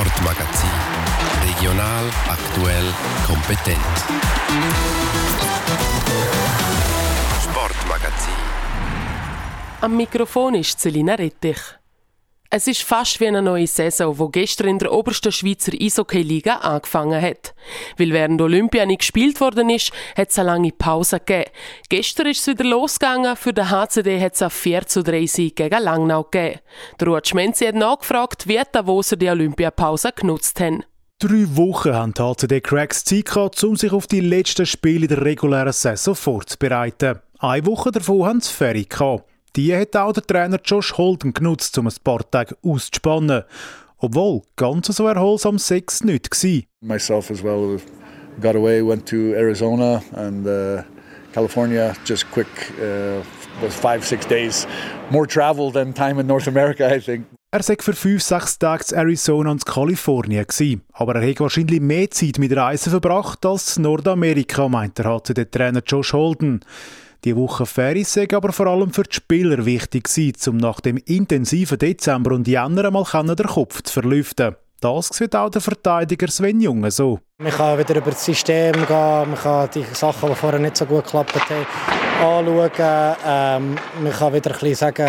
Sportmagazin. Regional, aktuell, kompetent. Sportmagazin. Am Mikrofon ist Selina Rettich. Es ist fast wie eine neue Saison, die gestern in der obersten Schweizer Eishockey-Liga angefangen hat. Weil während Olympia nicht gespielt worden ist, hat es eine lange Pause gegeben. Gestern ist es wieder losgegangen. Für den HCD hat es einen 4:3 Sieg gegen Langnau gegeben. Der Ruud Schmenzi hat nachgefragt, wie die Davoser die Olympiapause genutzt haben. 3 Wochen haben die HCD-Cracks Zeit gehabt, um sich auf die letzten Spiele der regulären Saison vorzubereiten. 1 Woche davon haben sie Ferien gehabt. Die hat auch der Trainer Josh Holden genutzt, um ein paar Tage auszuspannen. Obwohl ganz so erholsam 6 nicht war. Myself as well got away, went to Arizona and California, just quick, was 5-6 days. More travel than time in North America, I think. Er sei für 5-6 Tage in Arizona und Kalifornien gewesen. Aber er hat wahrscheinlich mehr Zeit mit Reisen verbracht als in Nordamerika, meint der HCD-Trainer Josh Holden. Die Woche Ferien sei aber vor allem für die Spieler wichtig gewesen, um nach dem intensiven Dezember und Jänner einmal den Kopf zu verlüften. Das sieht auch der Verteidiger Sven Junge so. Man kann wieder über das System gehen, man kann die Sachen, die vorher nicht so gut geklappt haben, anschauen. Man kann wieder ein bisschen sagen,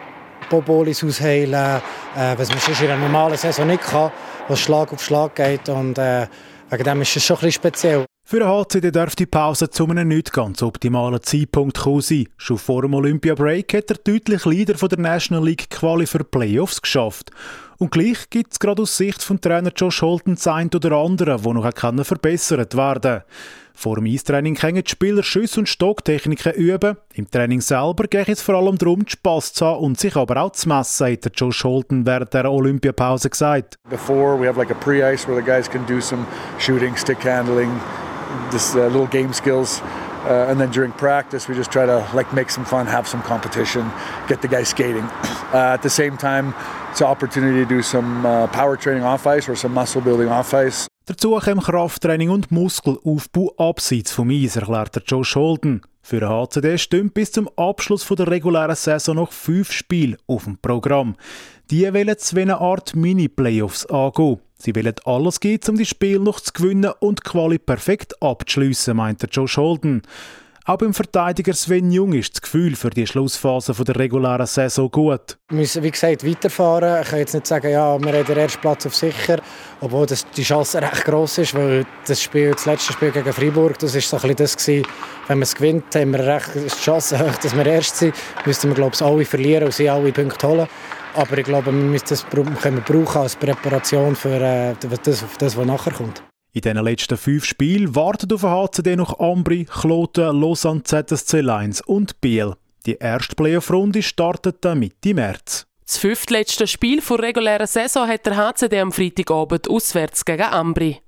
Bobolis ausheilen, was man sonst in einer normalen Saison nicht kann, wo es Schlag auf Schlag geht. Und wegen dem ist es schon ein bisschen speziell. Für den HCD dürfte die Pause zu einem nicht ganz optimalen Zeitpunkt kommen sein. Schon vor dem Olympia-Break hat er deutlich Leader von der National League Quali für Playoffs geschafft. Und gleich gibt es gerade aus Sicht vom Trainer Josh Holden das eine oder andere, das noch verbessert werden kann. Vor dem Eistraining können die Spieler Schuss- und Stocktechniken üben. Im Training selber geht es vor allem darum, Spass zu haben und sich aber auch zu messen, hat Josh Holden während der Olympiapause gesagt. Before we have like a pre-ice where the guys can do some shooting, stick handling, this little game skills. And then during practice, we just try to make some fun, have some competition, get the guys skating. At the same time, it's an opportunity to do some power training off ice or some muscle building off ice. Dazu kommen Krafttraining und Muskelaufbau abseits vom Eis, erklärt Josh Holden. Für den HCD stehen bis zum Abschluss der regulären Saison noch 5 Spiele auf dem Programm. Die wollen zu einer Art Mini-Playoffs angehen. Sie wollen alles geben, um die Spiele noch zu gewinnen und die Quali perfekt abzuschliessen, meint Josh Holden. Auch beim Verteidiger Sven Jung ist das Gefühl für die Schlussphase der regulären Saison gut. Wir müssen, wie gesagt, weiterfahren. Ich kann jetzt nicht sagen, ja, wir haben den ersten Platz auf sicher, obwohl die Chance recht gross ist, weil das letzte Spiel gegen Freiburg, das war so ein bisschen das gewesen, wenn man es gewinnt, haben wir recht die Chance hoch, dass wir erst sind. Müssten wir, glaube ich, alle verlieren und sie alle Punkte holen. Aber ich glaube, das können wir brauchen als Präparation für das, was nachher kommt. In diesen letzten 5 Spielen wartet auf den HCD noch Ambri, Kloten, Lausanne, ZSC Lions und Biel. Die erste Playoff-Runde startet dann Mitte März. Das 5. letzte Spiel der regulären Saison hat der HCD am Freitagabend auswärts gegen Ambri.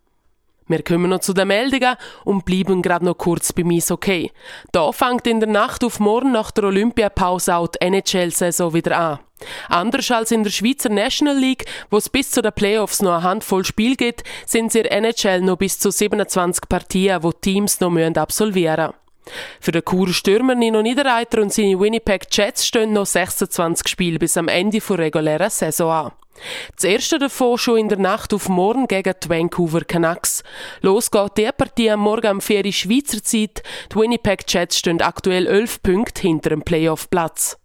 Wir kommen noch zu den Meldungen und bleiben gerade noch kurz beim Eishockey. Da fängt in der Nacht auf morgen nach der Olympiapause auch die NHL-Saison wieder an. Anders als in der Schweizer National League, wo es bis zu den Playoffs noch eine Handvoll Spiele gibt, sind es in der NHL noch bis zu 27 Partien, die Teams noch absolvieren müssen. Für den Churer Stürmer Nino Niederreiter und seine Winnipeg Jets stehen noch 26 Spiele bis am Ende der regulären Saison an. Das erste davon schon in der Nacht auf morgen gegen die Vancouver Canucks. Los geht die Partie am Morgen um 4 Uhr Schweizer Zeit. Die Winnipeg Jets stehen aktuell 11 Punkte hinter dem Playoff-Platz.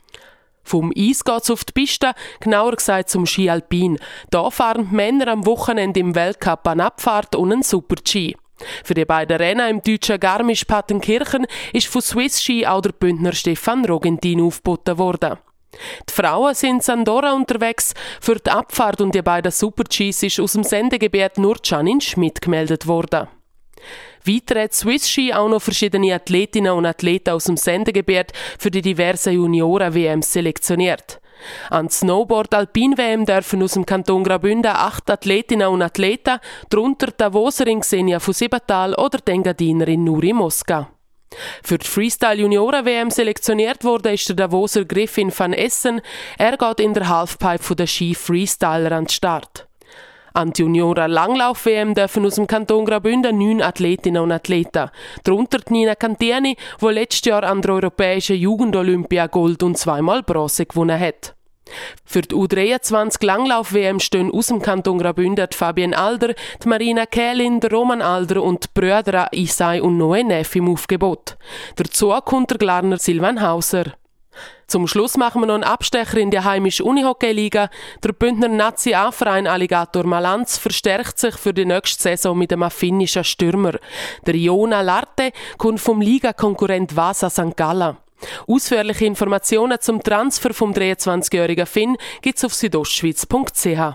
Vom Eis geht es auf die Piste, genauer gesagt zum Ski Alpin. Da fahren die Männer am Wochenende im Weltcup eine Abfahrt und einen Super-G. Für die beiden Rennen im deutschen Garmisch-Partenkirchen ist von Swiss Ski auch der Bündner Stefan Rogentin aufgeboten worden. Die Frauen sind in Andorra unterwegs. Für die Abfahrt und die beiden Super-Gs ist aus dem Sendegebiet nur Janine Schmidt gemeldet worden. Weiter hat Swiss Ski auch noch verschiedene Athletinnen und Athleten aus dem Sendegebiet für die diversen Junioren-WMs selektioniert. An die Snowboard-Alpin-WM dürfen aus dem Kanton Graubünden 8 Athletinnen und Athleten, darunter die Davoserin Xenia von Siebental oder die Engadinerin Nuri Mosca. Für die Freestyle-Junioren-WM selektioniert wurde ist der Davoser Griffin van Essen. Er geht in der Halfpipe der Ski-Freestyler an den Start. An die Junioren-Langlauf-WM dürfen aus dem Kanton Graubünden 9 Athletinnen und Athleten. Darunter die Nina Cantiani, die letztes Jahr an der Europäischen Jugend-Olympia Gold und 2-mal Bronze gewonnen hat. Für die U23 Langlauf-WM stehen aus dem Kanton Graubünden Fabienne Alder, die Marina Kählin, der Roman Alder und die Brüder Isai und Noe Neff im Aufgebot. Dazu kommt der Glarner Silvan Hauser. Zum Schluss machen wir noch einen Abstecher in die heimische Unihockey-Liga. Der Bündner Nazi-A-Verein Alligator Malanz verstärkt sich für die nächste Saison mit einem finnischen Stürmer. Der Joona Larte kommt vom Ligakonkurrent Vasa St. Galla. Ausführliche Informationen zum Transfer vom 23-jährigen Finn gibt es auf südostschweiz.ch.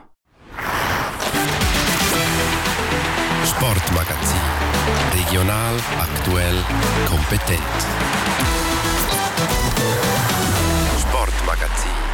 Sportmagazin. Regional, aktuell, kompetent. Sportmagazin.